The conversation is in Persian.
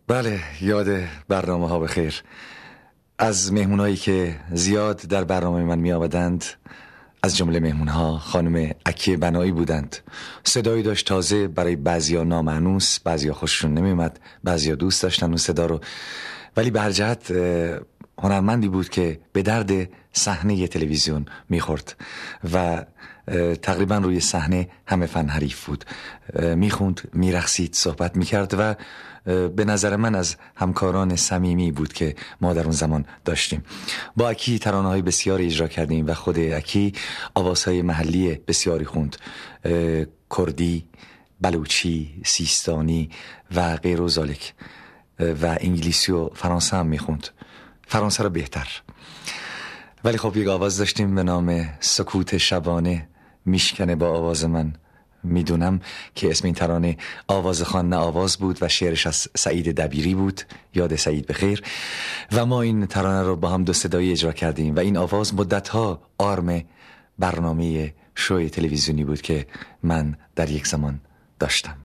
بله، یاد برنامه ها بخیر. از مهمونایی که زیاد در برنامه من می آمدند، از جمله مهمون ها خانم اکی بنایی بودند. صدایی داشت تازه، برای بعضیا نامانوس، بعضیا خوششون نمی اومد، بعضیا دوست داشتن اون صدا رو، ولی به هر جهت هنرمندی بود که به درد صحنه تلویزیون میخورد و تقریبا روی صحنه همه فن حریف بود. میخوند، میرقصید، صحبت میکرد و به نظر من از همکاران صمیمی بود که ما در اون زمان داشتیم. با اکی ترانه‌های بسیاری اجرا کردیم و خود اکی آوازهای محلی بسیاری خوند، کردی، بلوچی، سیستانی و غیر و ذالک، و انگلیسی و فرانسه هم میخوند، فرانسه رو بهتر. ولی خب یک آواز داشتیم به نام سکوت شبانه میشکنه با آواز من. میدونم که اسم این ترانه آواز خان نه آواز بود و شعرش از سعید دبیری بود، یاد سعید بخیر، و ما این ترانه رو با هم دو صدایی اجرا کردیم و این آواز مدتها آرم برنامه شوی تلویزیونی بود که من در یک زمان داشتم.